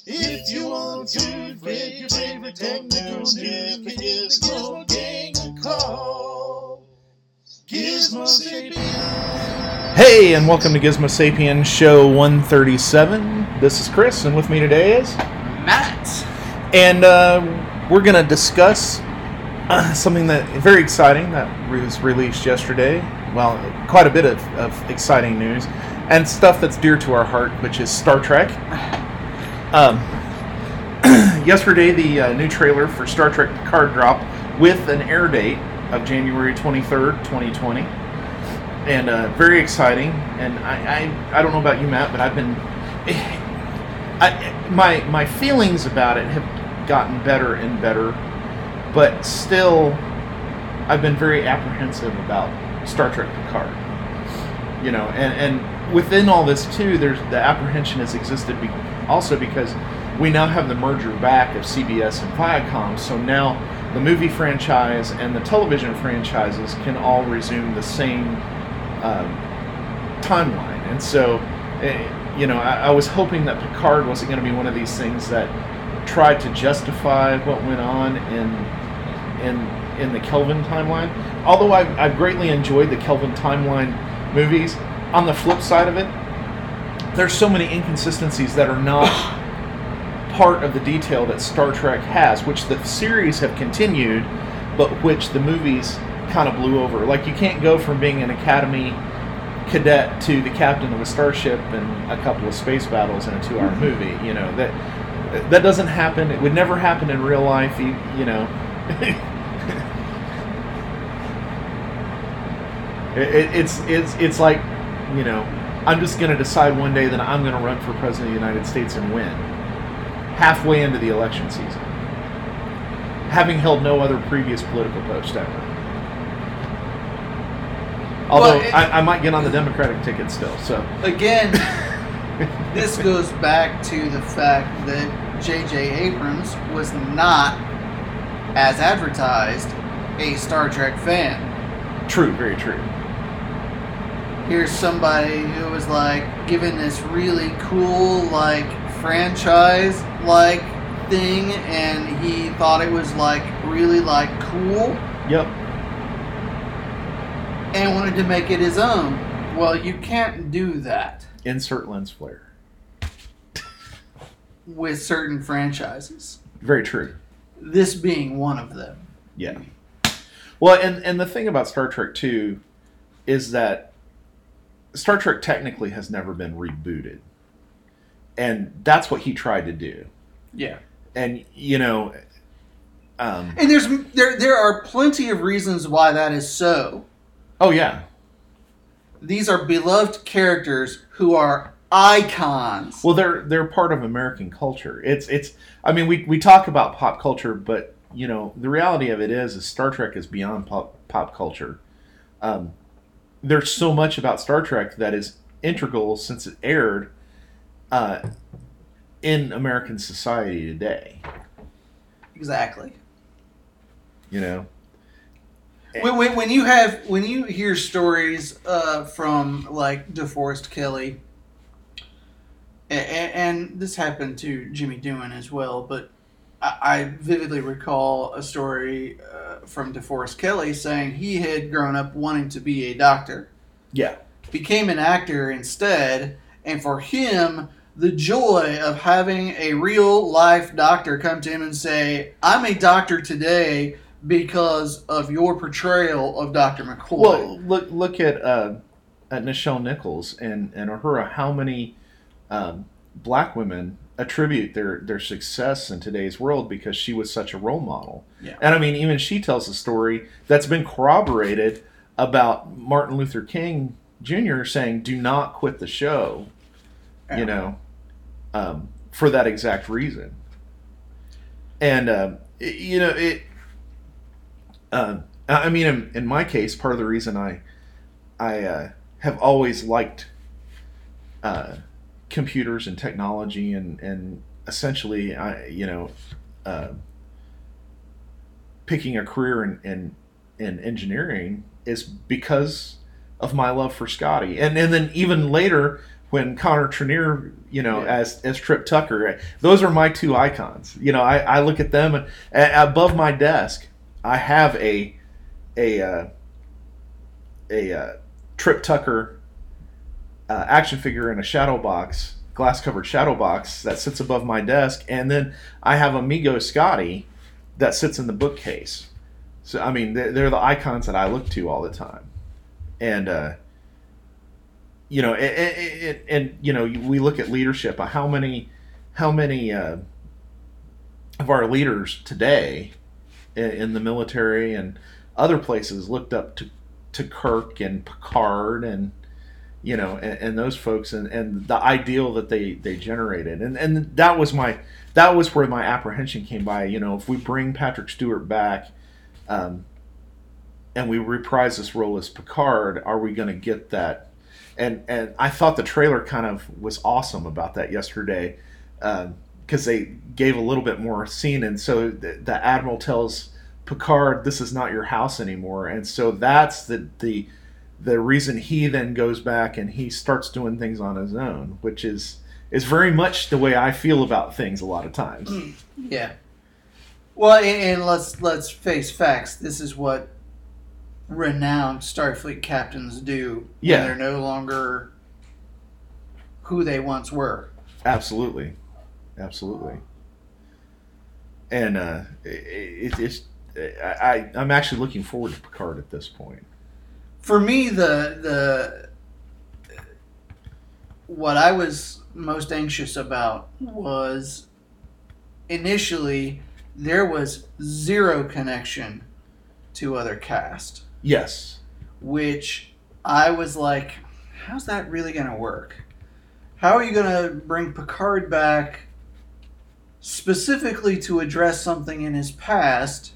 If you want to get your favorite technical news, give Gizmo Gang a call. Gizmo Sapien. Hey, and welcome to Gizmo Sapien Show 137. This is Chris, and with me today is Matt. And we're going to discuss something that very exciting that was released yesterday. Well, quite a bit of exciting news and stuff that's dear to our heart, which is Star Trek. Yesterday, the new trailer for Star Trek Picard dropped with an air date of January 23rd, 2020. And very exciting. And I don't know about you, Matt, but I've been... my feelings about it have gotten better and better. But still, I've been very apprehensive about Star Trek Picard. You know, and within all this, too, there's the apprehension has existed also because we now have the merger back of CBS and Viacom, so now the movie franchise and the television franchises can all resume the same timeline. And so, you know, I was hoping that Picard wasn't going to be one of these things that tried to justify what went on in the Kelvin timeline. Although I've greatly enjoyed the Kelvin timeline movies, on the flip side of it, there's so many inconsistencies that are not part of the detail that Star Trek has, which the series have continued, but which the movies kind of blew over. Like, you can't go from being an Academy cadet to the captain of a starship and a couple of space battles in a 2-hour movie. You know, that doesn't happen. It would never happen in real life, you know. It's like, you know, I'm just going to decide one day that I'm going to run for president of the United States and win. Halfway into the election season. Having held no other previous political post ever. Although, well, I might get on the Democratic ticket still, so. Again, this goes back to the fact that J.J. Abrams was not, as advertised, a Star Trek fan. True, very true. Here's somebody who was like given this really cool like franchise like thing, and he thought it was like really like cool. Yep. And wanted to make it his own. Well, you can't do that. Insert lens flare. With certain franchises. Very true. This being one of them. Yeah. Well, and the thing about Star Trek 2 is that Star Trek technically has never been rebooted. And that's what he tried to do. Yeah. And, you know... and there are plenty of reasons why that is so. Oh, yeah. These are beloved characters who are icons. Well, they're part of American culture. It's I mean, we talk about pop culture, but, you know, the reality of it is Star Trek is beyond pop culture. There's so much about Star Trek that is integral since it aired in American society today. Exactly. You know, when you hear stories from like DeForest Kelley, and this happened to Jimmy Doohan as well, but I vividly recall a story from DeForest Kelley saying he had grown up wanting to be a doctor. Yeah. Became an actor instead, and for him, the joy of having a real life doctor come to him and say, "I'm a doctor today because of your portrayal of Dr. McCoy." Well, look at Nichelle Nichols and Uhura. How many black women attribute their success in today's world because she was such a role model. Yeah. And I mean, even she tells a story that's been corroborated about Martin Luther King Jr. saying, "Do not quit the show," you know, for that exact reason. And, you know, it, I mean, in my case, part of the reason I have always liked computers and technology and essentially, picking a career in engineering is because of my love for Scotty. And then even later, when Connor Trenier, Yeah. as Trip Tucker. Those are my two icons. I look at them, and above my desk, I have a Trip Tucker action figure in a shadow box, glass covered shadow box that sits above my desk, and then I have Amigo Scotty that sits in the bookcase. So I mean, they're the icons that I look to all the time, and we look at leadership. How many of our leaders today in the military and other places looked up to Kirk and Picard and and those folks and the ideal that they generated, and that was where my apprehension came by. If we bring Patrick Stewart back, and we reprise this role as Picard, are we going to get that? And I thought the trailer kind of was awesome about that yesterday, because they gave a little bit more scene, and so the Admiral tells Picard, "This is not your house anymore," and so that's the reason he then goes back and he starts doing things on his own, which is very much the way I feel about things a lot of times. Yeah. Well, and let's face facts. This is what renowned Starfleet captains do when they're no longer who they once were. Absolutely. And I'm actually looking forward to Picard at this point. For me, the what I was most anxious about was initially there was zero connection to other cast. Yes. Which I was like, how's that really going to work? How are you going to bring Picard back specifically to address something in his past,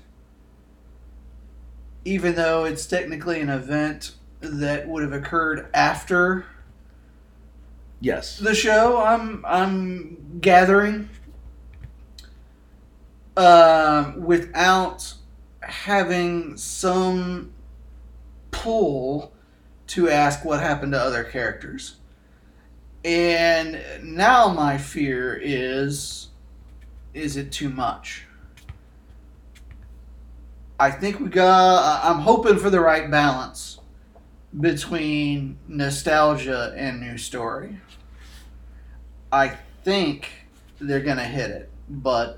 even though it's technically an event that would have occurred after yes the show? I'm gathering, without having some pull to ask what happened to other characters. And now my fear is it too much? I'm hoping for the right balance between nostalgia and new story. I think they're going to hit it, but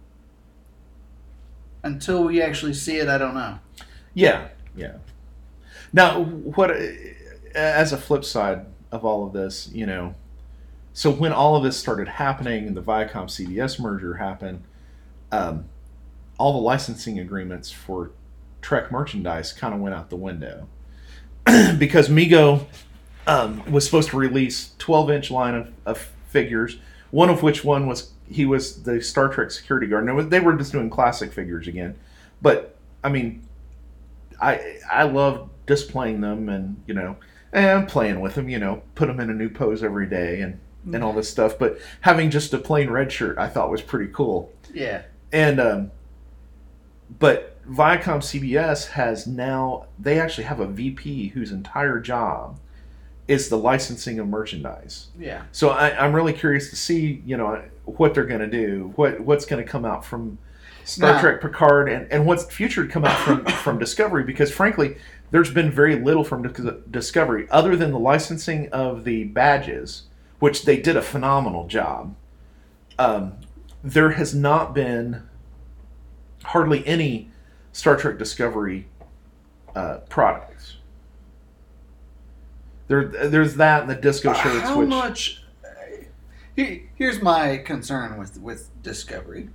until we actually see it, I don't know. Yeah. Now, as a flip side of all of this, so when all of this started happening and the Viacom-CBS merger happened, all the licensing agreements for Trek merchandise kind of went out the window. Because Mego was supposed to release 12-inch line of figures, one of which he was the Star Trek security guard. Now, they were just doing classic figures again. But, I mean, I love displaying them and playing with them, put them in a new pose every day and all this stuff. But having just a plain red shirt I thought was pretty cool. Yeah. And, but Viacom-CBS they actually have a VP whose entire job is the licensing of merchandise. Yeah. So I'm really curious to see, what they're going to do, what's going to come out from Star Trek Picard and what's future to come out from Discovery, because frankly, there's been very little from Discovery other than the licensing of the badges, which they did a phenomenal job. There has not been hardly any Star Trek Discovery products. There's that and the disco shirts. How much? Here's my concern with Discovery,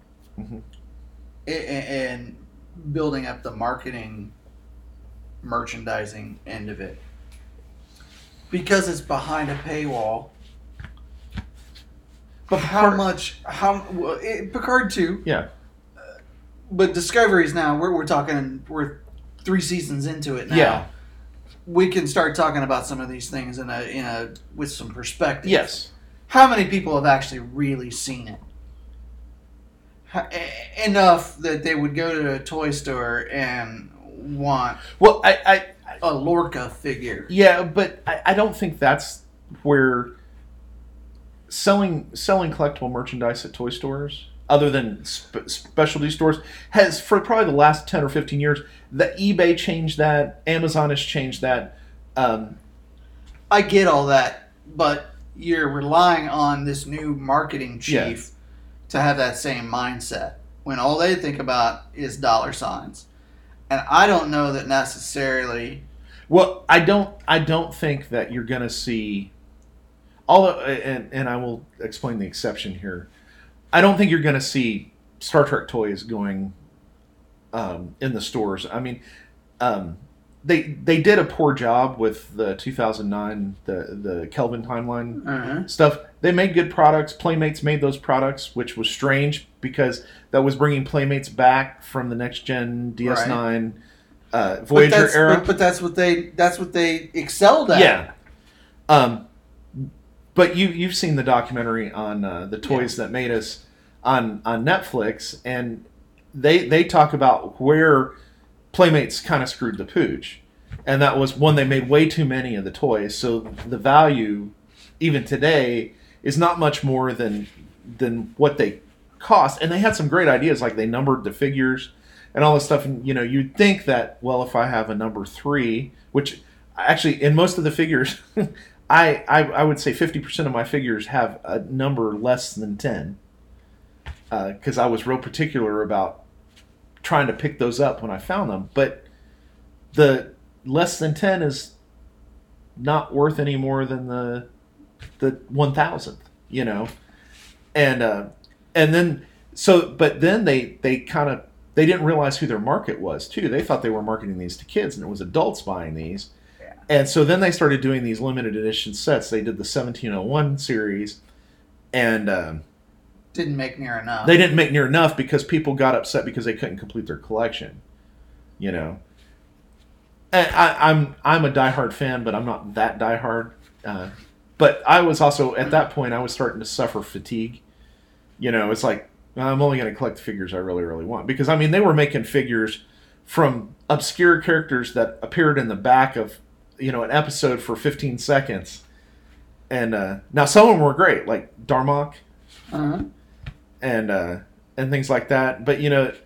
and building up the marketing, merchandising end of it, because it's behind a paywall. But Picard too. Yeah. But Discovery's now we're 3 seasons into it now. Yeah. We can start talking about some of these things with some perspective. Yes. How many people have actually really seen it? Enough that they would go to a toy store and want a Lorca figure. Yeah, but I don't think that's where selling collectible merchandise at toy stores, other than specialty stores, has for probably the last 10 or 15 years. The eBay changed that. Amazon has changed that. I get all that, but you're relying on this new marketing chief to have that same mindset when all they think about is dollar signs. And I don't know that necessarily. Well, I don't think that you're going to see. Although, and I will explain the exception here. I don't think you're going to see Star Trek toys going in the stores. I mean, they did a poor job with the 2009 the Kelvin timeline stuff. They made good products. Playmates made those products, which was strange because that was bringing Playmates back from the next gen DS9 Voyager era. But that's what they excelled at. Yeah. But you've seen the documentary on the toys that made us on Netflix, and they talk about where Playmates kind of screwed the pooch, and that was one, they made way too many of the toys, so the value even today is not much more than what they cost. And they had some great ideas, like they numbered the figures and all this stuff, and you'd think that, well, if I have a number 3, which actually in most of the figures I would say 50% of my figures have a number less than 10, because I was real particular about trying to pick those up when I found them. But the less than 10 is not worth any more than the 1,000th, and then but then they didn't realize who their market was too. They thought they were marketing these to kids, and it was adults buying these. And so then they started doing these limited edition sets. They did the 1701 series, and didn't make near enough. They didn't make near enough because people got upset because they couldn't complete their collection. And I'm a diehard fan, but I'm not that diehard. But I was also, at that point, I was starting to suffer fatigue. It's like, I'm only going to collect the figures I really, really want. Because, they were making figures from obscure characters that appeared in the back of an episode for 15 seconds. And now some of them were great, like Darmok, and things like that. But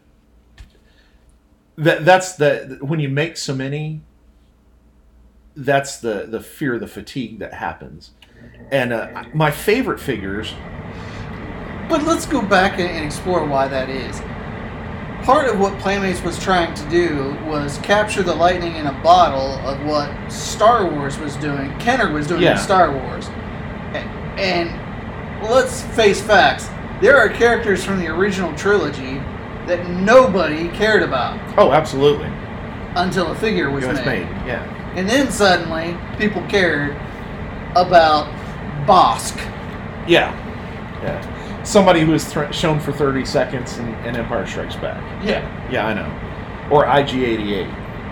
that's when you make so many, that's the fear, the fatigue that happens. And my favorite figures. But let's go back and explore why that is. Part of what Playmates was trying to do was capture the lightning in a bottle of what Star Wars was doing, Kenner was doing in Star Wars. And let's face facts. There are characters from the original trilogy that nobody cared about. Oh, absolutely. Until a figure was made. Yeah. And then suddenly, people cared about Bosk. Yeah. Somebody who was shown for 30 seconds in Empire Strikes Back. Yeah, I know. Or IG-88,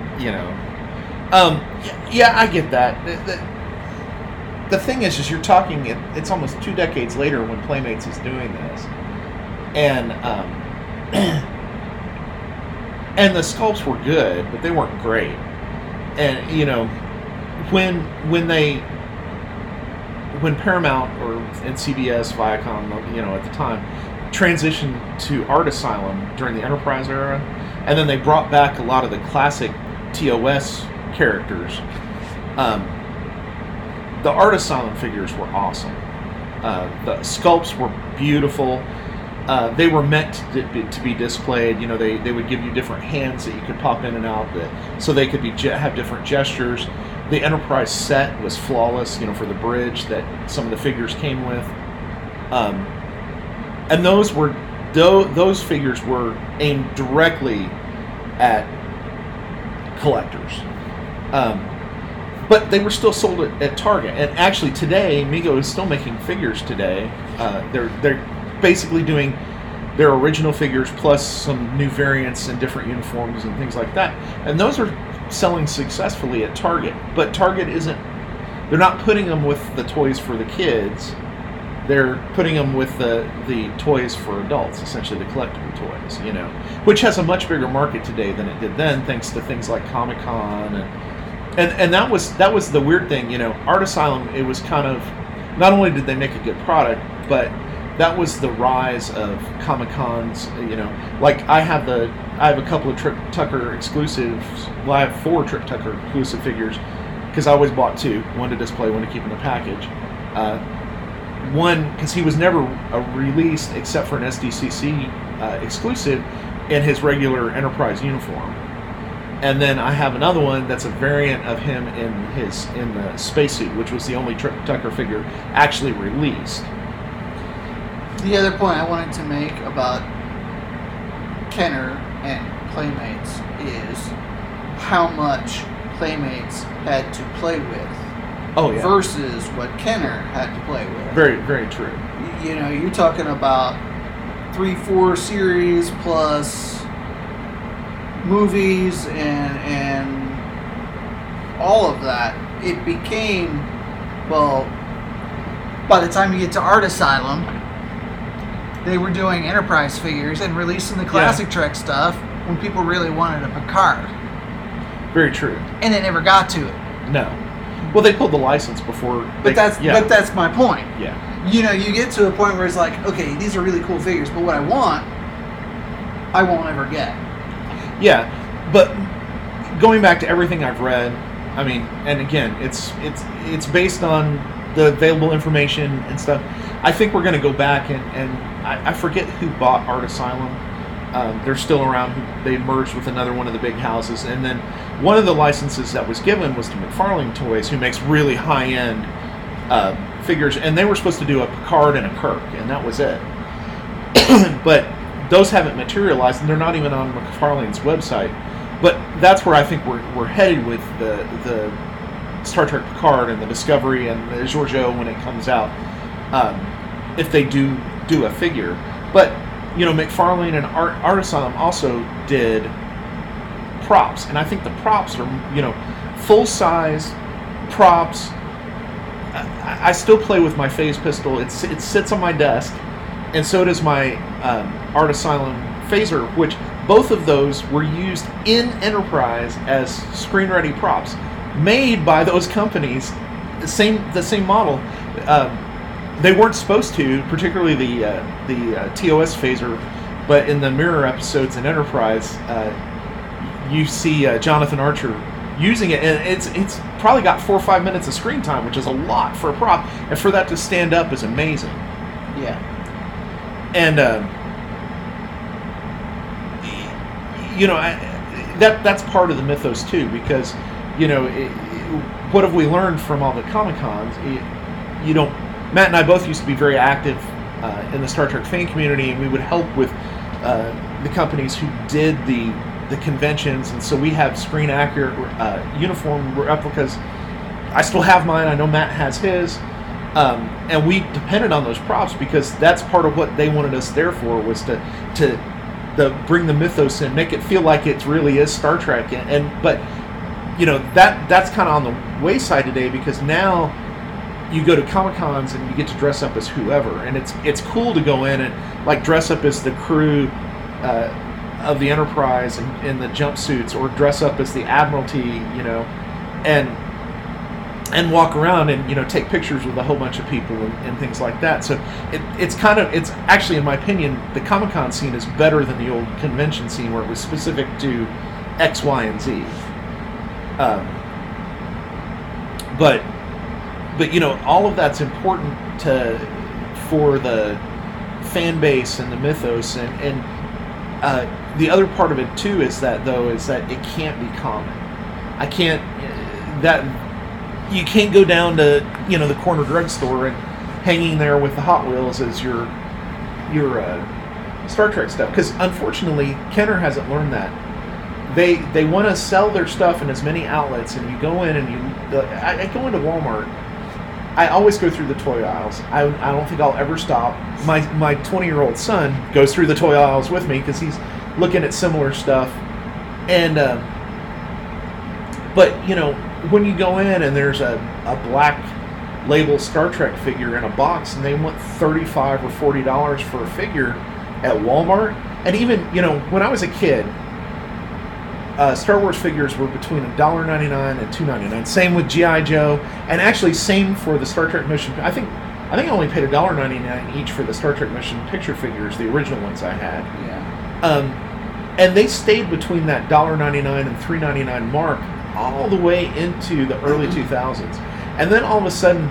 Yeah, I get that. The thing is you're talking, it's almost 2 decades later when Playmates is doing this. And and the sculpts were good, but they weren't great. And, when Paramount and CBS, Viacom, at the time, transitioned to Art Asylum during the Enterprise era, and then they brought back a lot of the classic TOS characters. The Art Asylum figures were awesome. The sculpts were beautiful. They were meant to be displayed. They would give you different hands that you could pop in and out, so they could have different gestures. The Enterprise set was flawless, for the bridge that some of the figures came with. And those figures were aimed directly at collectors. But they were still sold at Target. And actually today, Mego is still making figures today. They're basically doing their original figures plus some new variants and different uniforms and things like that. And those are selling successfully at Target. But Target they're not putting them with the toys for the kids. They're putting them with the toys for adults, essentially the collectible toys, which has a much bigger market today than it did then, thanks to things like Comic-Con And that was the weird thing, Art Asylum. It was kind of, not only did they make a good product, but that was the rise of Comic Cons. Like I have a couple of Trip Tucker exclusives. Well, I have 4 Trip Tucker exclusive figures because I always bought 2, one to display, one to keep in the package. One because he was never released except for an SDCC exclusive in his regular Enterprise uniform. And then I have another one that's a variant of him in the spacesuit, which was the only Trip Tucker figure actually released. The other point I wanted to make about Kenner and Playmates is how much Playmates had to play with versus what Kenner had to play with. Very, very true. You're talking about 3-4 series plus movies and all of that. It became, well, by the time you get to Art Asylum, they were doing Enterprise figures and releasing the classic Trek stuff when people really wanted a Picard. Very true. And they never got to it. No. Well, they pulled the license before. But that's my point. Yeah. You get to a point where it's like, okay, these are really cool figures, but what I want, I won't ever get. Yeah, but going back to everything I've read, I mean, and again, it's based on the available information and stuff. I think we're going to go back and I forget who bought Art Asylum. They're still around. They merged with another one of the big houses, and then one of the licenses that was given was to McFarlane Toys, who makes really high-end figures, and they were supposed to do a Picard and a Kirk, and that was it. But those haven't materialized, and they're not even on McFarlane's website. But that's where I think we're headed with the Star Trek Picard and the Discovery and the Giorgio when it comes out, if they do a figure. But McFarlane and Art Asylum also did props, and I think the props are full size props. I still play with my phase pistol. It sits on my desk, and so does my Art Asylum phaser, which both of those were used in Enterprise as screen-ready props, made by those companies. The same model. They weren't supposed to, particularly the TOS phaser, but in the mirror episodes in Enterprise, you see Jonathan Archer using it, and it's probably got 4 or 5 minutes of screen time, which is a lot for a prop, and for that to stand up is amazing. Yeah. And that's part of the mythos too, because what have we learned from all the Comic Cons? Matt and I both used to be very active in the Star Trek fan community, and we would help with the companies who did the conventions, and so we have screen accurate uniform replicas. I still have mine. I know Matt has his, and we depended on those props because that's part of what they wanted us there for, was to bring the mythos in, make it feel like it really is Star Trek, but that's kind of on the wayside today, because now you go to Comic Cons and you get to dress up as whoever, and it's cool to go in and like dress up as the crew of the Enterprise in the jumpsuits, or dress up as the Admiralty, and walk around and take pictures with a whole bunch of people and things like that. So it's actually, in my opinion, the Comic Con scene is better than the old convention scene where it was specific to X, Y, and Z. But all of that's important for the fan base and the mythos, and the other part of it too is that it can't be common. You can't go down to the corner drugstore and hanging there with the Hot Wheels as your Star Trek stuff, because unfortunately Kenner hasn't learned that. They want to sell their stuff in as many outlets, and you go in and I go into Walmart. I always go through the toy aisles. I don't think I'll ever stop. My 20-year-old son goes through the toy aisles with me because he's looking at similar stuff. And but when you go in and there's a black label Star Trek figure in a box, and they want $35 or $40 for a figure at Walmart, and even when I was a kid, Star Wars figures were between $1.99 and $2.99. Same with GI Joe, and actually same for the Star Trek motion. I think I only paid $1.99 each for the Star Trek motion picture figures, the original ones I had. Yeah. And they stayed between that $1.99 and $3.99 mark all the way into the early 2000s, and then all of a sudden,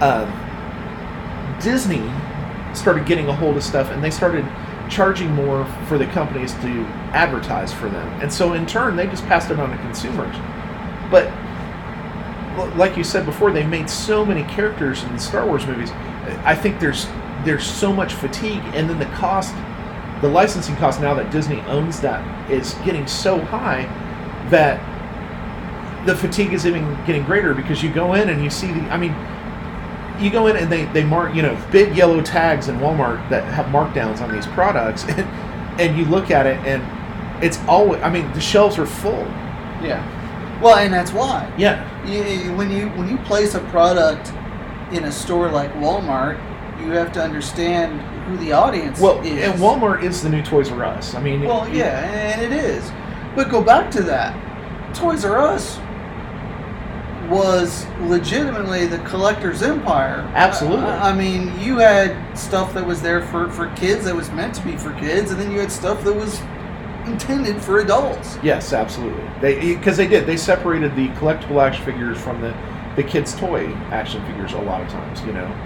Disney started getting a hold of stuff, and they started charging more for the companies to advertise for them, and so in turn they just passed it on to consumers. But like you said before, they made so many characters in the Star Wars movies. I think there's so much fatigue, and then the licensing cost now that Disney owns that is getting so high that the fatigue is even getting greater, because you go in and you see you go in and they mark, big yellow tags in Walmart that have markdowns on these products, and you look at it and it's always, the shelves are full. Yeah. Well, and that's why. Yeah. When you place a product in a store like Walmart, you have to understand who the audience is. And Walmart is the new Toys R Us. Yeah, and it is. But go back to that. Toys R Us was legitimately the collector's empire. Absolutely. You had stuff that was there for kids, that was meant to be for kids, and then you had stuff that was intended for adults. Yes, absolutely. They separated the collectible action figures from the kids' toy action figures a lot of times,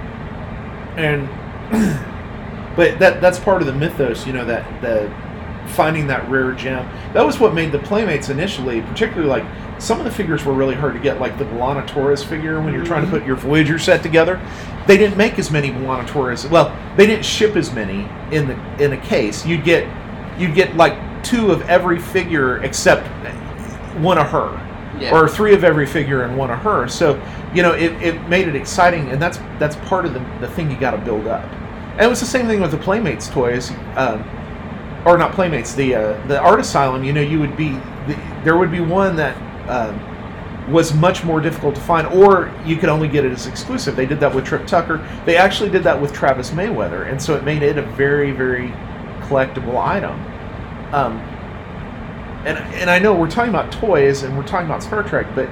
and but that's part of the mythos, that the finding that rare gem. That was what made the Playmates initially, particularly, like, some of the figures were really hard to get, like the B'Elanna Torres figure when you're trying to put your Voyager set together. They didn't make as many B'Elanna Torres. Well, they didn't ship as many in a case. You'd get like 2 of every figure except one of her. Yeah. Or 3 of every figure and 1 of her. So, it made it exciting, and that's part of the thing you got to build up. And it was the same thing with the Playmates toys. Or not Playmates, the Art Asylum. There would be one that was much more difficult to find, or you could only get it as exclusive. They did that with Trip Tucker. They actually did that with Travis Mayweather, and so it made it a very, very collectible item. And I know we're talking about toys and we're talking about Star Trek, but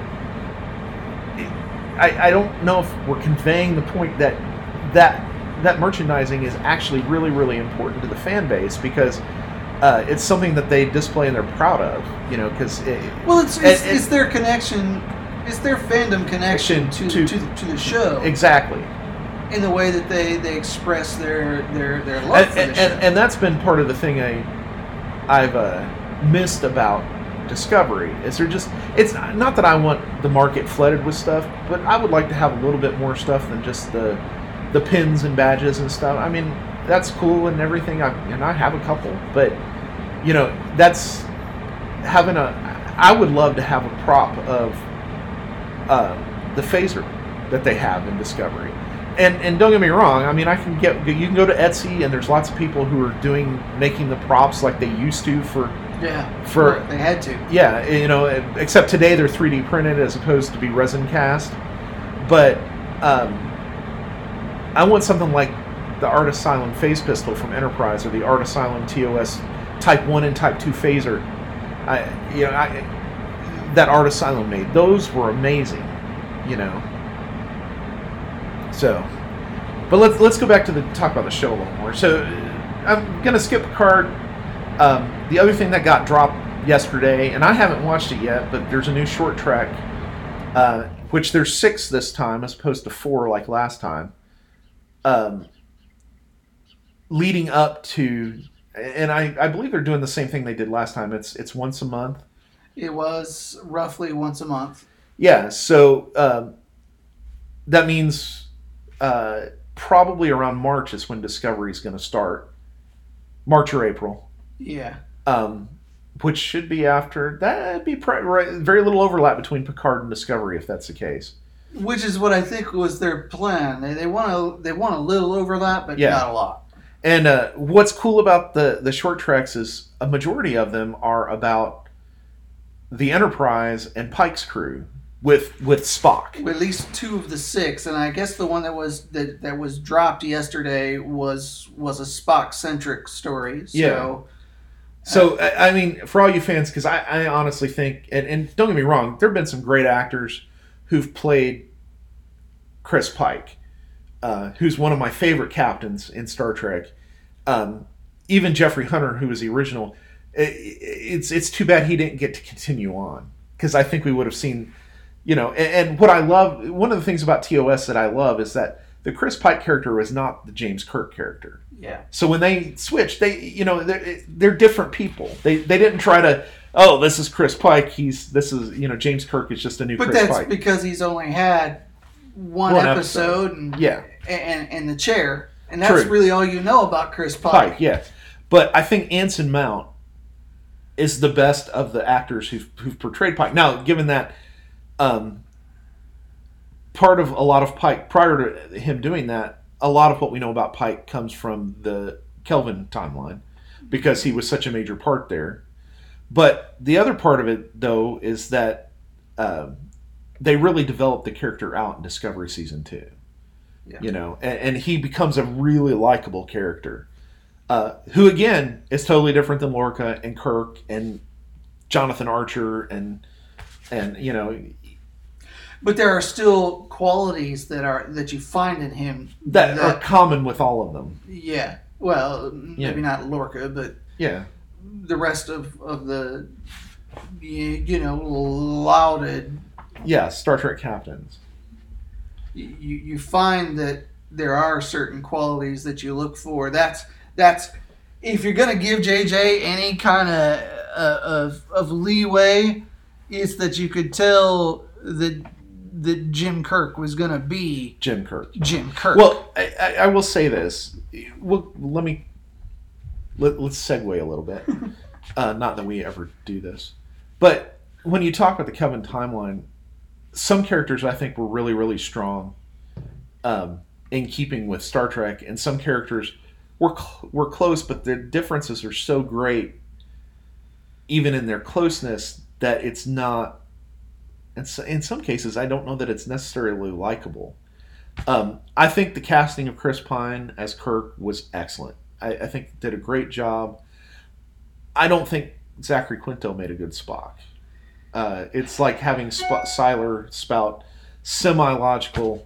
I don't know if we're conveying the point that merchandising is actually really, really important to the fan base, because it's something that they display and they're proud of, because it's their connection, it's their fandom connection to the show. Exactly. In the way that they express their love for the show. And that's been part of the thing I've missed about Discovery. It's not that I want the market flooded with stuff, but I would like to have a little bit more stuff than just the pins and badges and stuff. That's cool and everything. I have a couple, but that's having I would love to have a prop of the phaser that they have in Discovery. And don't get me wrong. You can go to Etsy, and there's lots of people who are making the props like they used to they had to. Yeah, except today they're 3D printed as opposed to be resin cast. But I want something like the Art Asylum phase pistol from Enterprise, or the Art Asylum TOS Type 1 and Type 2 phaser. That Art Asylum made. Those were amazing, So, but let's go back to talk about the show a little more. So, I'm gonna skip Picard. The other thing that got dropped yesterday, and I haven't watched it yet, but there's a new short track, which there's 6 this time as opposed to 4 like last time. Leading up to, and I believe they're doing the same thing they did last time. It's once a month. It was roughly once a month. Yeah, so that means probably around March is when Discovery is going to start. March or April. Yeah. Which should be after. That'd be very little overlap between Picard and Discovery if that's the case. Which is what I think was their plan. They want a little overlap, but not a lot. And what's cool about the short tracks is a majority of them are about the Enterprise and Pike's crew with Spock. At least 2 of the 6, and I guess the one that was dropped yesterday was a Spock centric story. So So, I mean, for all you fans, because I honestly think, and don't get me wrong, there have been some great actors who've played Chris Pike, who's one of my favorite captains in Star Trek. Even Jeffrey Hunter, who was the original, it's too bad he didn't get to continue on, because I think we would have seen, and what I love, one of the things about TOS that I love is that the Chris Pike character was not the James Kirk character. Yeah. So when they switched, they're different people. They didn't try to, this is Chris Pike. James Kirk is just a new but Chris Pike. But that's because he's only had one episode and the chair, and that's really all you know about Chris Pike. Yeah. But I think Anson Mount is the best of the actors who've portrayed Pike. Now, given that part of a lot of Pike, prior to him doing that, a lot of what we know about Pike comes from the Kelvin timeline, because he was such a major part there. But the other part of it, though, is that they really developed the character out in Discovery Season 2. Yeah. And he becomes a really likable character, who, again, is totally different than Lorca and Kirk and Jonathan Archer and. But there are still qualities that you find in him that are common with all of them. Yeah. Well, maybe not Lorca, but the rest of the lauded Star Trek captains. You find that there are certain qualities that you look for. That's if you're going to give JJ any kind of leeway, it's that you could tell that Jim Kirk was going to be Jim Kirk. Well, I will say this. Let's segue a little bit. Not that we ever do this, but when you talk about the Kelvin timeline, some characters I think were really, really strong, in keeping with Star Trek, and some characters were close, but their differences are so great, even in their closeness, that it's not. And so in some cases, I don't know that it's necessarily likable. I think the casting of Chris Pine as Kirk was excellent. I think did a great job. I don't think Zachary Quinto made a good Spock. It's like having Siler spout semi-logical.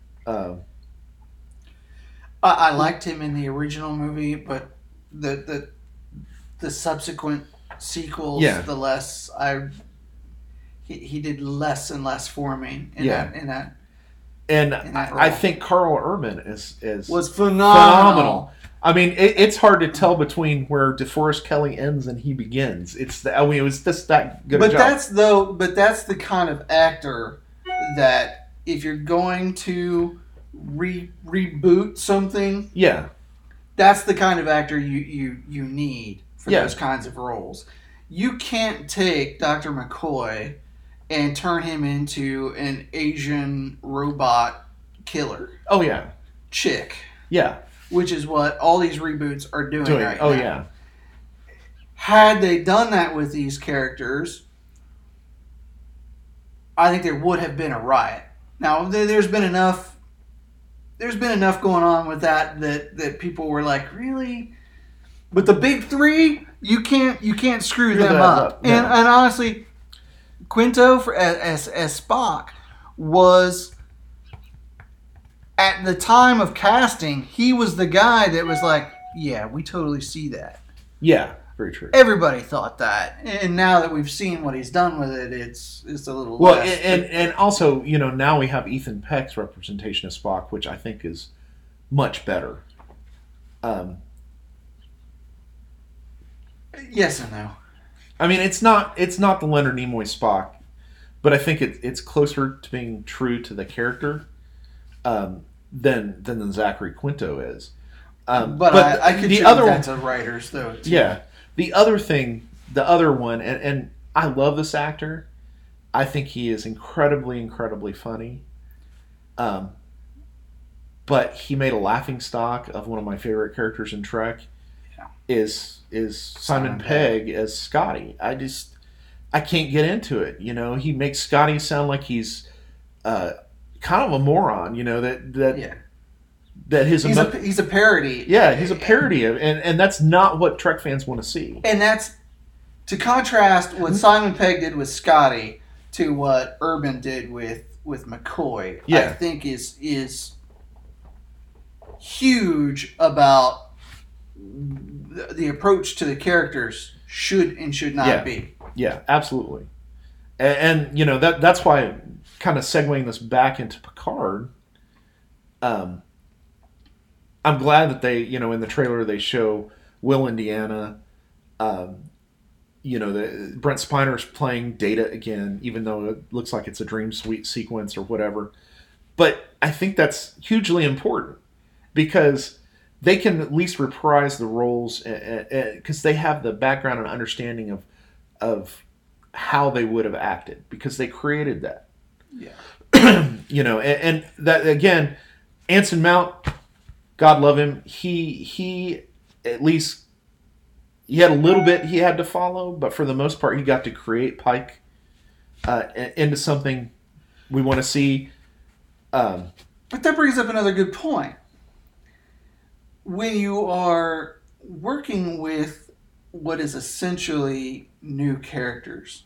I liked him in the original movie, but the subsequent sequels, the less he did less and less for me in that. And I think Carl Urban was phenomenal. I mean, it's hard to tell between where DeForest Kelley ends and he begins. It was just that good a job. But that's the kind of actor that if you're going to reboot something, that's the kind of actor you need for those kinds of roles. You can't take Dr. McCoy and turn him into an Asian robot killer. Oh, yeah. Chick. Yeah. Which is what all these reboots are doing right now. Oh, yeah. Had they done that with these characters, I think there would have been a riot. Now, there's been enough going on with that people were like, really? But the big three, you can't screw them up. No. And honestly, Quinto as Spock was, at the time of casting, he was the guy that was like, yeah, we totally see that. Yeah, very true. Everybody thought that, and now that we've seen what he's done with it, it's a little less. And also, now we have Ethan Peck's representation of Spock, which I think is much better. Yes and no. I mean, it's not the Leonard Nimoy Spock, but I think it's closer to being true to the character than Zachary Quinto is. But I could see that to writers though. Too. Yeah, the other one, and I love this actor. I think he is incredibly, incredibly funny. But he made a laughingstock of one of my favorite characters in Trek. Yeah. Is Simon Pegg as Scotty. I can't get into it. He makes Scotty sound like he's kind of a moron. that his he's a parody. Yeah, he's a parody of, and that's not what Trek fans want to see. And that's to contrast what Simon Pegg did with Scotty to what Urban did with McCoy. Yeah. I think is huge about the approach to the characters should and should not be. Yeah, absolutely. And you know that's why, kind of segueing this back into Picard. I'm glad that they, you know, in the trailer they show Will Indiana. You know, Brent Spiner's playing Data again, even though it looks like it's a dream suite sequence or whatever. But I think that's hugely important because they can at least reprise the roles because they have the background and understanding of how they would have acted because they created that. Yeah. You know, and that again, Anson Mount, God love him. He at least he had a little bit he had to follow, but for the most part, he got to create Pike into something we want to see. But that brings up another good point. When you are working with what is essentially new characters,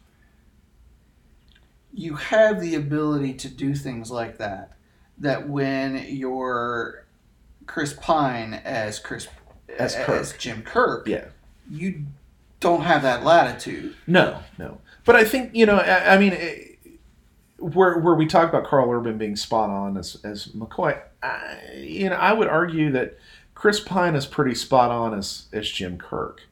you have the ability to do things like that. That when you're Chris Pine as Jim Kirk, Yeah. you don't have that latitude. No. But I think, you know, I mean, where we talk about Carl Urban being spot on as McCoy, I would argue that Chris Pine is pretty spot on as Jim Kirk.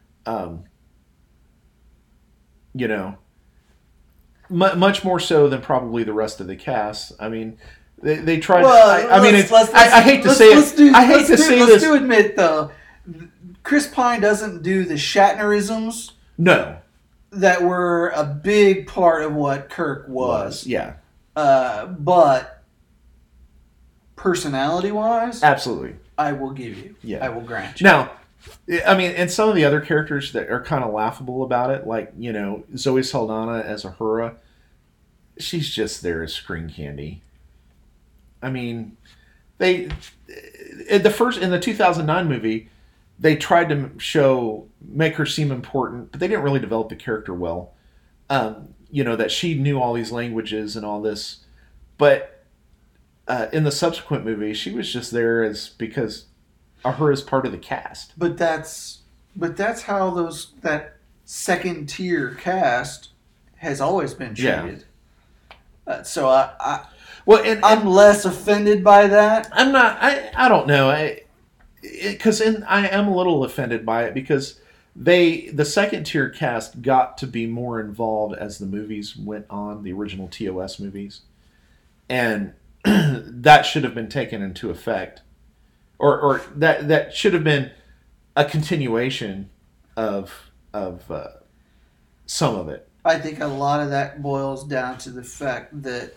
You know, much more so than probably the rest of the cast. I mean, they tried. Well, I hate to say it. Let's admit though, Chris Pine doesn't do the Shatnerisms. No. That were a big part of what Kirk was. Yeah. But personality-wise, absolutely, I will give you. Yeah. I will grant you. Now, I mean, and some of the other characters that are kind of laughable about it, like, you know, Zoe Saldana as Uhura, she's just there as screen candy. I mean, in the 2009 movie, they tried to make her seem important, but they didn't really develop the character well. You know, that she knew all these languages and all this. But in the subsequent movie, she was just there because her as part of the cast. But that's how that second tier cast has always been treated. Yeah. So I'm less offended by that. I'm not. I don't know. Because I am a little offended by it because the second tier cast got to be more involved as the movies went on, the original TOS movies, and that should have been taken into effect, or that should have been a continuation of some of it. I think a lot of that boils down to the fact that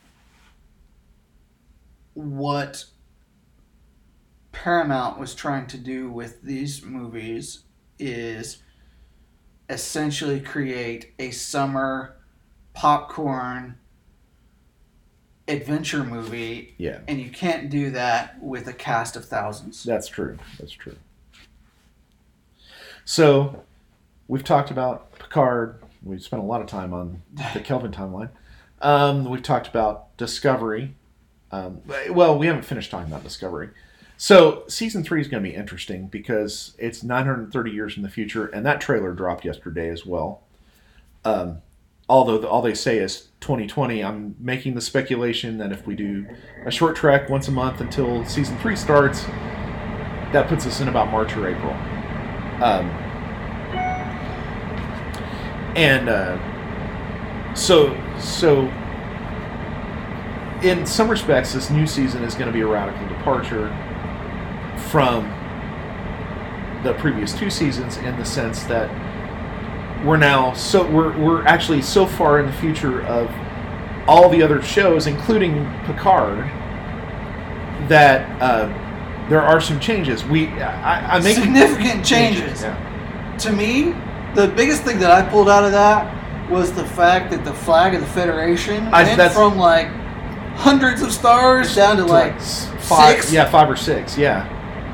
what Paramount was trying to do with these movies is essentially create a summer popcorn adventure movie. Yeah. And you can't do that with a cast of thousands. That's true. So, we've talked about Picard. We've spent a lot of time on the Kelvin timeline. We've talked about Discovery. Well, we haven't finished talking about Discovery. So, Season 3 is going to be interesting because it's 930 years in the future, and that trailer dropped yesterday as well. Although all they say is 2020, I'm making the speculation that if we do a short trek once a month until Season 3 starts, that puts us in about March or April. So in some respects, this new season is going to be a radical departure from the previous two seasons in the sense that we're actually so far in the future of all the other shows, including Picard, that there are some changes. I'm making significant changes. Yeah. To me, the biggest thing that I pulled out of that was the fact that the flag of the Federation went from like hundreds of stars down to like five, 6. Yeah, 5 or 6. Yeah.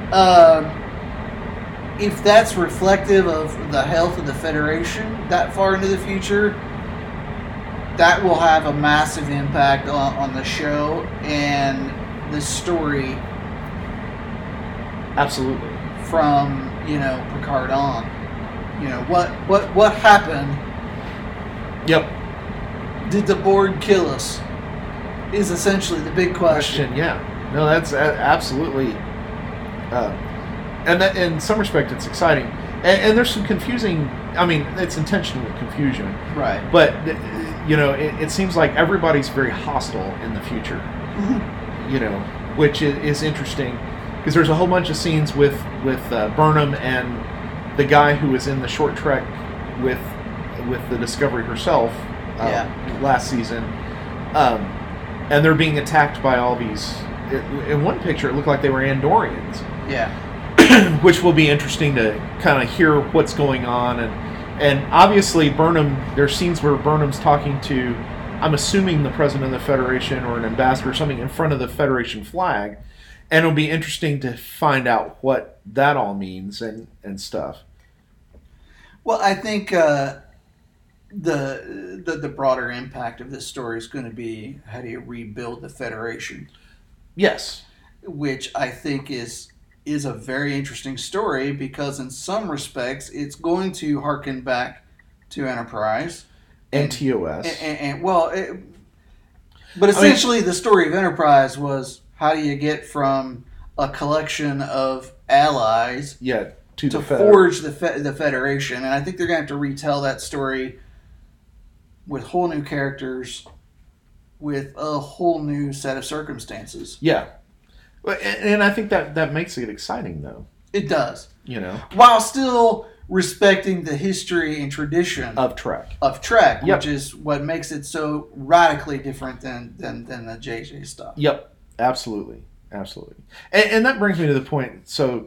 If that's reflective of the health of the Federation that far into the future, that will have a massive impact on the show and the story. Absolutely. From Picard on, what happened? Yep. Did the Borg kill us? Is essentially the big question. Yeah. No, that's absolutely. And that, in some respect, it's exciting. And there's some confusing. I mean, it's intentional confusion. Right. But it seems like everybody's very hostile in the future. Mm-hmm. Which is interesting. Because there's a whole bunch of scenes with Burnham and the guy who was in the short trek with the Discovery herself last season, and they're being attacked by all these. In one picture, it looked like they were Andorians. Yeah. Which will be interesting to kind of hear what's going on, and obviously Burnham. There's scenes where Burnham's talking to, I'm assuming, the president of the Federation or an ambassador or something in front of the Federation flag. And it'll be interesting to find out what that all means and stuff. Well, I think the broader impact of this story is going to be how do you rebuild the Federation? Yes. Which I think is a very interesting story because in some respects it's going to harken back to Enterprise. And TOS. But essentially the story of Enterprise was how do you get from a collection of allies to forge the Federation? And I think they're going to have to retell that story with whole new characters, with a whole new set of circumstances. Yeah. And I think that makes it exciting, though. It does. While still respecting the history and tradition of Trek. Yep. Which is what makes it so radically different than the JJ stuff. Yep. Absolutely. And that brings me to the point. So,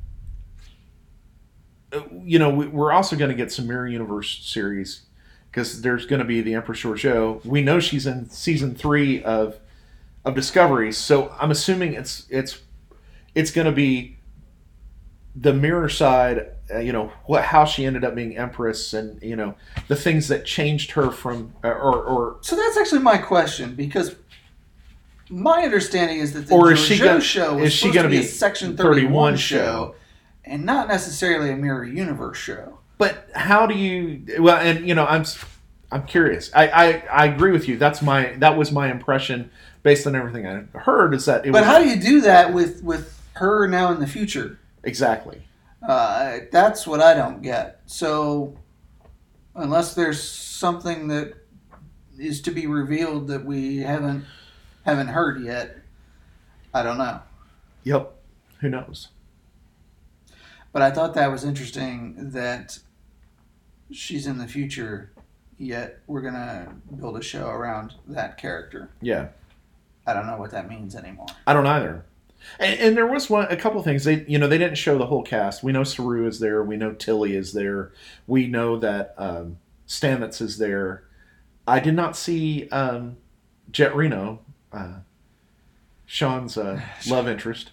we're also going to get some Mirror Universe series because there's going to be the Empress Georgiou. We know she's in season 3 of Discovery, so I'm assuming it's going to be the mirror side. How she ended up being Empress, and the things that changed her from or. So that's actually my question because. My understanding is that the Georgiou show is supposed to be a Section 31 show and not necessarily a Mirror Universe show. But how do you... Well, and, I'm curious. I agree with you. That was my impression based on everything I heard is that... But how do you do that with her now in the future? Exactly. That's what I don't get. So, unless there's something that is to be revealed that we haven't heard yet, I don't know. Yep. Who knows? But I thought that was interesting that she's in the future, yet we're going to build a show around that character. Yeah. I don't know what that means anymore. I don't either. And there was a couple things. They didn't show the whole cast. We know Saru is there. We know Tilly is there. We know that Stamets is there. I did not see Jet Reno, Sean's love interest.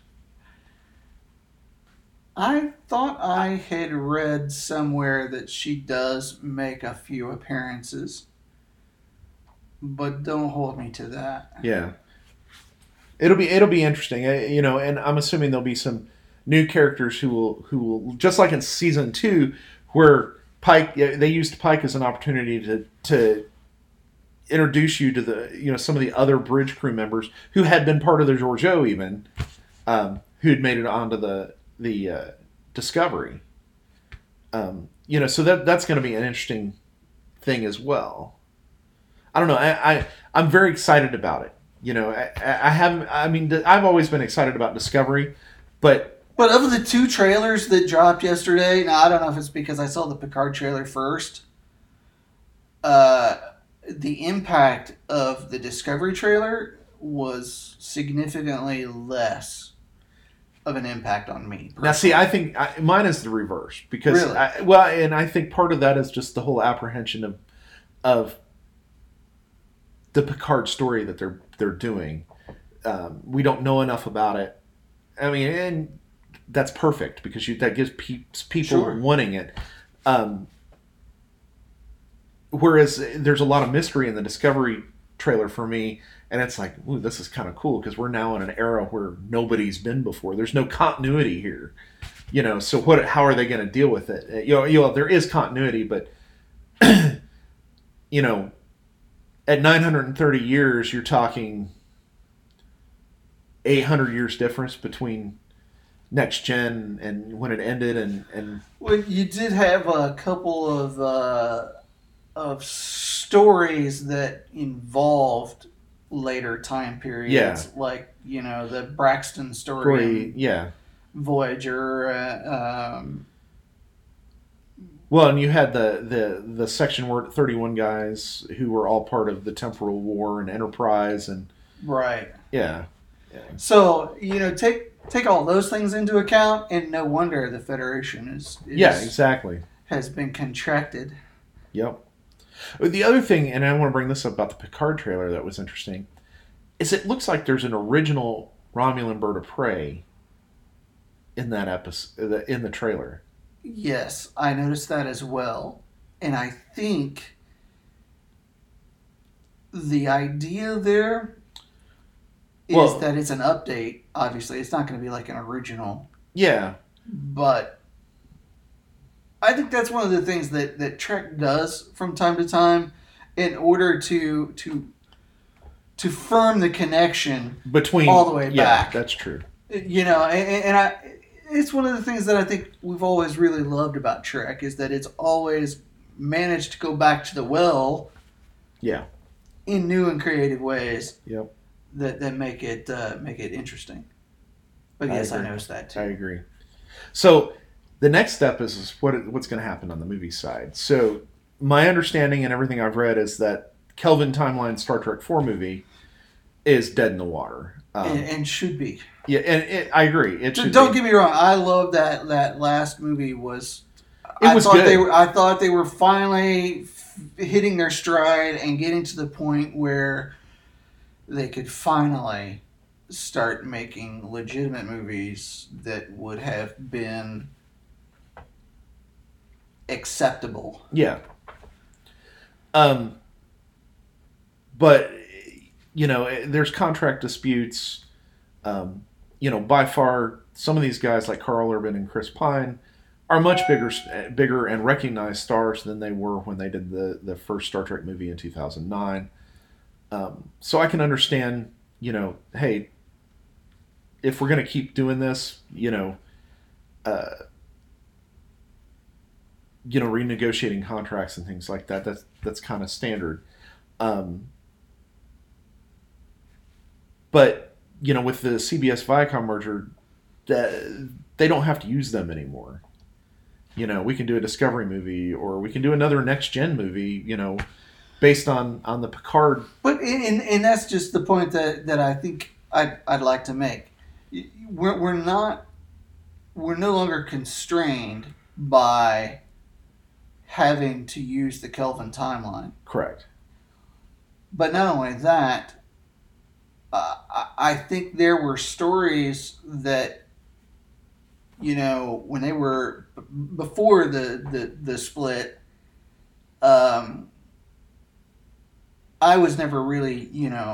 I thought I had read somewhere that she does make a few appearances, but don't hold me to that. Yeah, it'll be interesting, and I'm assuming there'll be some new characters who will just like in season 2, where Pike, they used Pike as an opportunity to introduce you to the some of the other bridge crew members who had been part of the Georgiou even, who had made it onto the Discovery. So that's going to be an interesting thing as well. I don't know. I'm very excited about it. I've always been excited about Discovery, but of the 2 trailers that dropped yesterday, now I don't know if it's because I saw the Picard trailer first. The impact of the Discovery trailer was significantly less of an impact on me personally. Now, see, I think mine is the reverse because, really? And I think part of that is just the whole apprehension of the Picard story that they're doing. We don't know enough about it. I mean, and that's perfect because that gives people Sure. wanting it. Whereas there's a lot of mystery in the Discovery trailer for me, and it's like, ooh, this is kind of cool because we're now in an era where nobody's been before. There's no continuity here, So how are they going to deal with it? There is continuity, but at 930 years, you're talking 800 years difference between Next Gen and when it ended, and Well, you did have a couple of stories that involved later time periods, Yeah. like the Braxton story, yeah. Voyager. Well, and you had the Section 31 guys who were all part of the Temporal War and Enterprise, and Right. yeah. So take all those things into account, and no wonder the Federation is Yeah, exactly. has been contracted. Yep. The other thing, and I want to bring this up about the Picard trailer that was interesting, is it looks like there's an original Romulan bird of prey in that episode, in the trailer. Yes, I noticed that as well, and I think the idea there is that it's an update. Obviously, it's not going to be like an original. Yeah. But I think that's one of the things that Trek does from time to time in order to firm the connection between all the way back. That's true. It's one of the things that I think we've always really loved about Trek is that it's always managed to go back to the well. Yeah. In new and creative ways. Yep. That make it interesting. But yes, I noticed that too. I agree. So the next step is what's going to happen on the movie side. So my understanding and everything I've read is that Kelvin Timeline Star Trek 4 movie is dead in the water. And should be. Yeah, and I agree. It should Don't get me wrong. I love that last movie was. It was good. I thought they were finally hitting their stride and getting to the point where they could finally start making legitimate movies that would have been acceptable. Yeah. But there's contract disputes. By far, some of these guys like Carl Urban and Chris Pine are much bigger and recognized stars than they were when they did the first Star Trek movie in 2009. So I can understand, hey, if we're going to keep doing this, renegotiating contracts and things like that, that's kind of standard. But, with the CBS Viacom merger, they don't have to use them anymore. We can do a Discovery movie, or we can do another Next Gen movie, based on the Picard. But and that's just the point that I think I'd like to make. We're no longer constrained by having to use the Kelvin timeline. Correct. But not only that, I think there were stories that, when they were before the split, I was never really,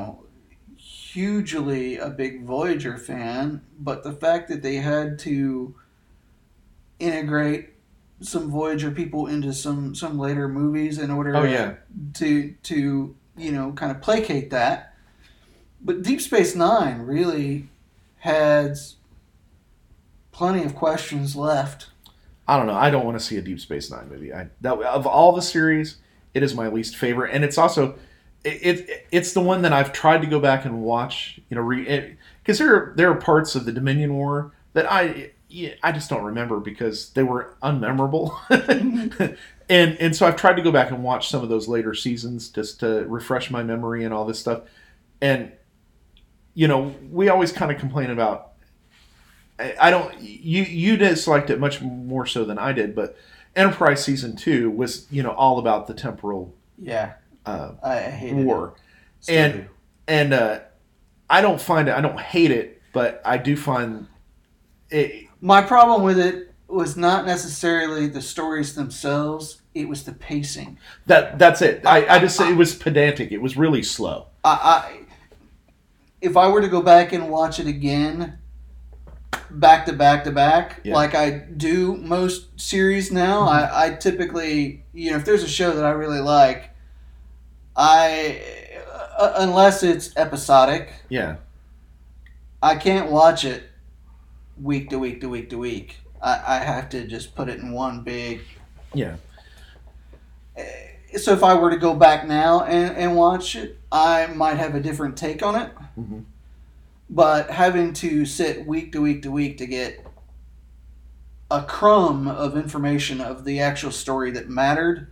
hugely a big Voyager fan, but the fact that they had to integrate some Voyager people into some later movies in order to kind of placate that. But Deep Space Nine really has plenty of questions left. I don't know. I don't want to see a Deep Space Nine movie. Of all the series, it is my least favorite, and it's also it's the one that I've tried to go back and watch. Because there are parts of the Dominion War that I just don't remember because they were unmemorable, and so I've tried to go back and watch some of those later seasons just to refresh my memory and all this stuff, and we always kind of complain about. You disliked it much more so than I did, but Enterprise season 2 was all about the temporal I hated war, and I don't find it. I don't hate it, but I do find it. My problem with it was not necessarily the stories themselves; it was the pacing. That's it. I just say it was pedantic. It was really slow. If I were to go back and watch it again, back to back to back, like I do most series now, I typically, if there's a show that I really like, unless it's episodic, I can't watch it week to week to week to week. I have to just put it in one big. Yeah. So if I were to go back now and watch it, I might have a different take on it. Mm-hmm. But having to sit week to week to week to get a crumb of information of the actual story that mattered,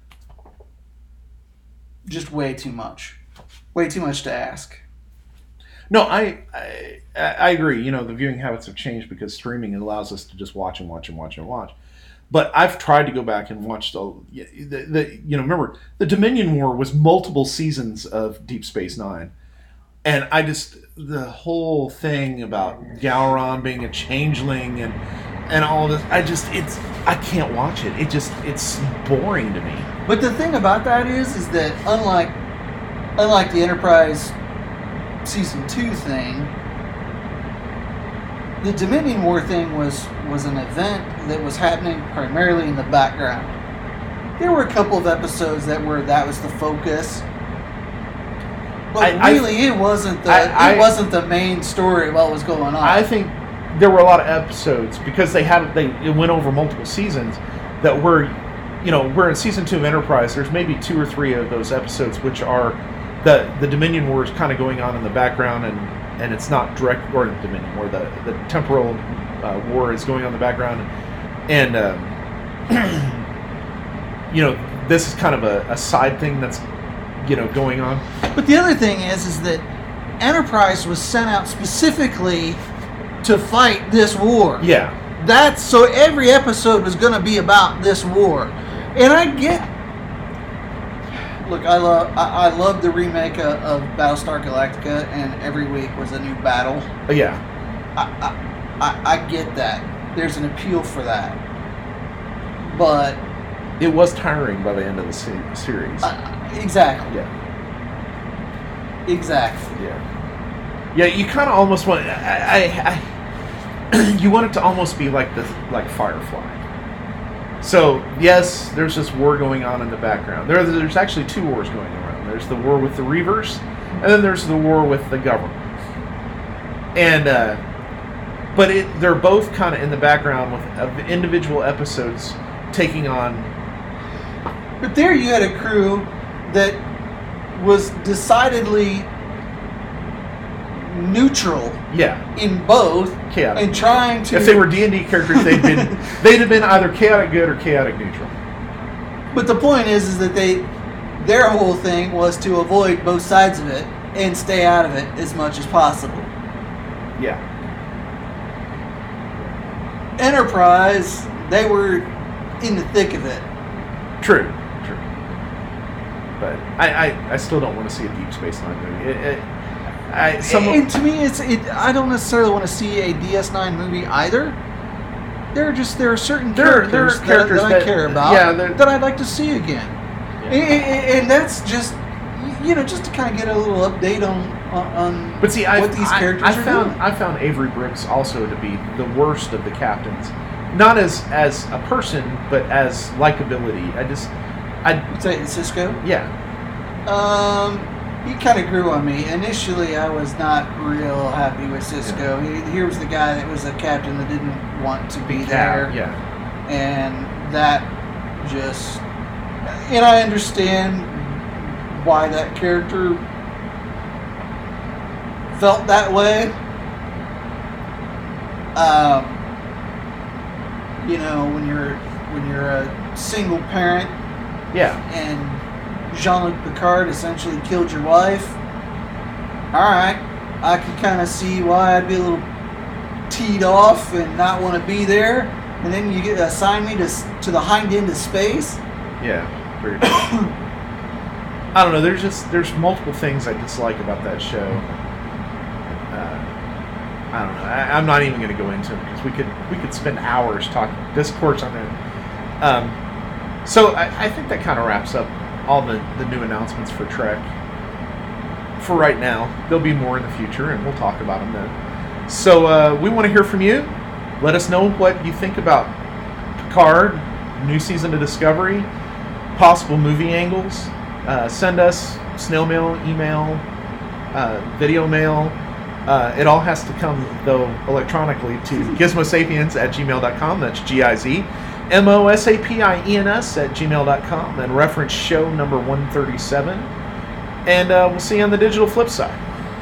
just way too much. Way too much to ask. No, I agree. The viewing habits have changed because streaming allows us to just watch and watch and watch and watch. But I've tried to go back and watch remember, the Dominion War was multiple seasons of Deep Space Nine. And the whole thing about Gowron being a changeling and all this, I can't watch it. It's boring to me. But the thing about that is that unlike the Enterprise Season 2 thing, the Dominion War thing was an event that was happening primarily in the background. There were a couple of episodes that was the focus, but it wasn't the main story of what was going on. I think there were a lot of episodes because it went over multiple seasons that were, we're in Season 2 of Enterprise. There's maybe 2 or 3 of those episodes which are the Dominion War is kind of going on in the background and it's not direct, or the Dominion War, the temporal war is going on in the background, and this is kind of a side thing that's going on. But the other thing is that Enterprise was sent out specifically to fight this war. Yeah. So every episode was going to be about this war, and I get. Look, I love the remake of Battlestar Galactica, and every week was a new battle. Yeah. I get that. There's an appeal for that. But it was tiring by the end of the series. Exactly. Yeah. Exactly. Yeah. Yeah, you kind of almost want... you want it to almost be like Firefly. So, yes, there's this war going on in the background. There's actually 2 wars going on. There's the war with the Reavers, and then there's the war with the government. And, but they're both kind of in the background of individual episodes taking on... But there you had a crew that was decidedly neutral in both, chaotic, and trying to... If they were D&D characters, they'd have been either chaotic good or chaotic neutral. But the point is that their whole thing was to avoid both sides of it and stay out of it as much as possible. Yeah. Enterprise, they were in the thick of it. True. But I still don't want to see a Deep Space Nine movie. And to me, I don't necessarily want to see a DS9 movie either. There are certain characters that I care about that I'd like to see again. Yeah. And that's just just to kind of get a little update on but see, what these characters are doing. I found Avery Brooks also to be the worst of the captains. Not as a person, but as likability. You'd say Cisco? Yeah. He kind of grew on me. Initially, I was not real happy with Cisco. Here was the guy that was a captain that didn't want to be there. Yeah. And that just... And I understand why that character felt that way. When you're a single parent... Yeah. And Jean-Luc Picard essentially killed your wife. Alright, I can kind of see why I'd be a little teed off and not want to be there. And then you assign me to the hind end of space. Yeah, very true. I don't know. There's multiple things I dislike about that show. I don't know. I'm not even going to go into it because we could spend hours talking discourse on it. So I think that kind of wraps up all the new announcements for Trek. For right now, there'll be more in the future, and we'll talk about them then. So we want to hear from you. Let us know what you think about Picard, new season of Discovery, possible movie angles. Send us snail mail, email, video mail. It all has to come, though, electronically to gizmosapiens@gmail.com. That's GIZMOSAPIENS@gmail.com. And reference show number 137. And we'll see you on the digital flip side.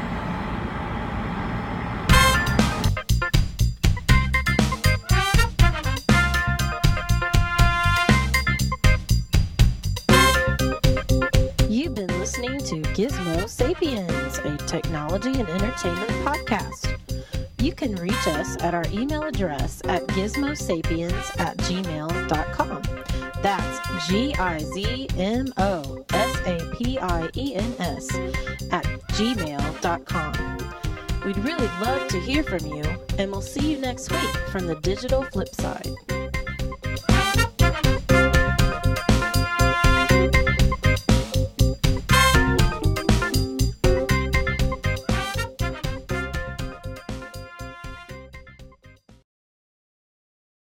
You've been listening to Gizmo Sapiens, a technology and entertainment podcast. You can reach us at our email address at gizmosapiens@gmail.com. That's GIZMOSAPIENS@gmail.com. We'd really love to hear from you, and we'll see you next week from the digital flip side.